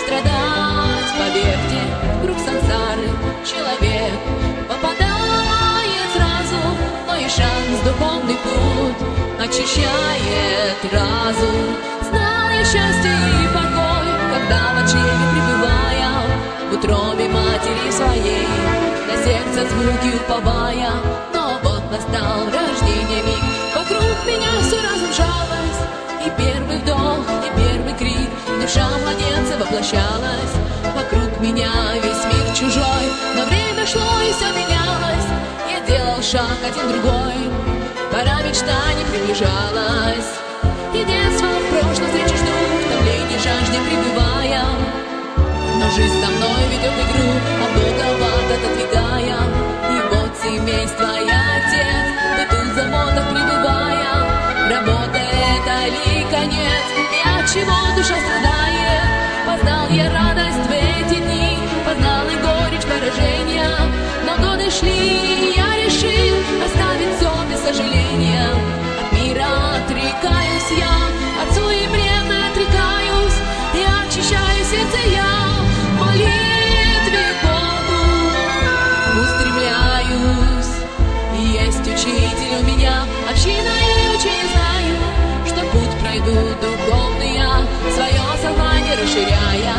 страдать. Поверьте, в круг сансары человек попадает сразу, но и шанс, духовный путь очищает разум. Знал я счастье и покой, когда в очреве пребывая, в утробе матери своей, на сердце звуки уповая. Но вот настал рождение миг, вокруг меня все разрушалось, и первый вдох, и первый крик, душа младенца воплощалась. Вокруг меня весь мир чужой, но время шло и все менялось. Я делал шаг один другой, пора мечтаний приближалась. И детство в прошлом встречи жду, в томлении жажде пребывая. Но жизнь со мной ведет игру, обоговато отодвигая. И вот семейство я отец, ты тут в замотах пребывая. Работа это ли конец, и от чего душа страдает? Познал я радость в эти дни, познал и горечь поражения. Но годы шли, я решил оставить все без сожаления. От мира отрекаюсь я, от суеверия отрекаюсь, и очищаю сердце я. В молитве к Богу устремляюсь. Есть учитель у меня, община и учень знаю, что путь пройду духовный я, свое сознание расширяя.